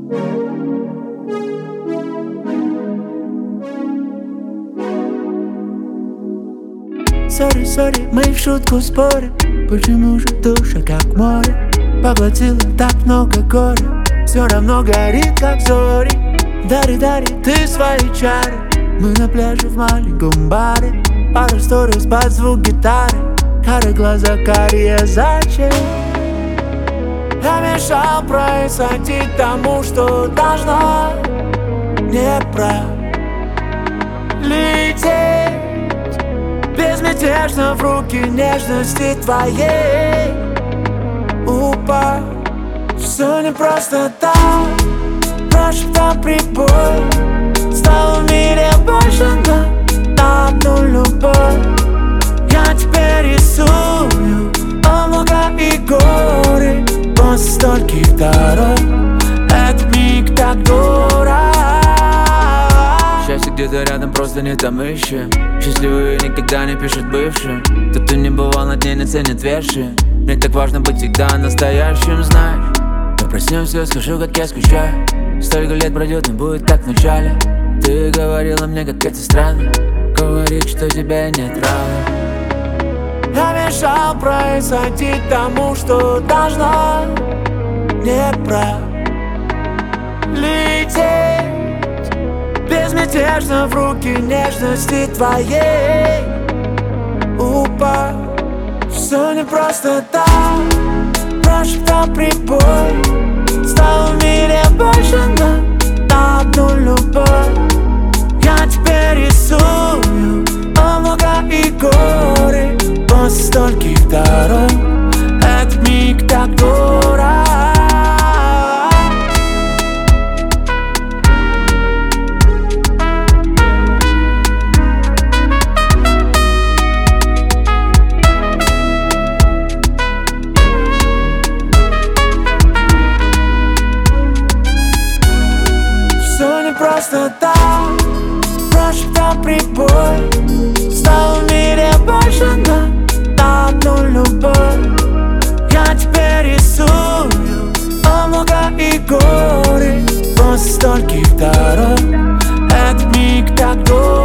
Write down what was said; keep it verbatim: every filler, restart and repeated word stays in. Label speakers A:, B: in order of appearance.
A: Сори, сори, мы в шутку спорим. Почему же душа как море поглотила так много горя? Все равно горит, как зори. Дари, дари, ты свои чары. Мы на пляже в маленьком баре. Пара сториз под звук гитары. Карие глаза, карие зачем? Я мешал происходить тому, что должно не пролететь. Безмятежно в руки нежности твоей упасть. Все не просто так, прошептал прибой. Стало в мире больше на одну любовь. Я теперь рисую облака и горы. После стольких дорог этот миг так дорог.
B: Счастье где-то рядом, просто не там ищем. Счастливые никогда не пишут бывшим. Тот, кто не бывал на дне, не ценит вершин. Мне так важно быть всегда настоящим, знаешь. Мы проснемся, скажу, как я скучаю. Столько лет пройдет, не будет как в начале. Ты говорила мне, как это странно, говорит, что тебя нет равно.
A: Я мешал происходить тому, что должно не пролететь. Безмятежно в руки нежности твоей упасть. Все не просто так, прошептал прибой. Стало в мире больше на одну любовь. Я теперь рисую облака и горы. После стольких дорог этот миг так дорог. Просто так, прошептал прибой. Стало в мире больше на одну любовь. Я теперь рисую облака и горы. После стольких дорог этот миг так дорог.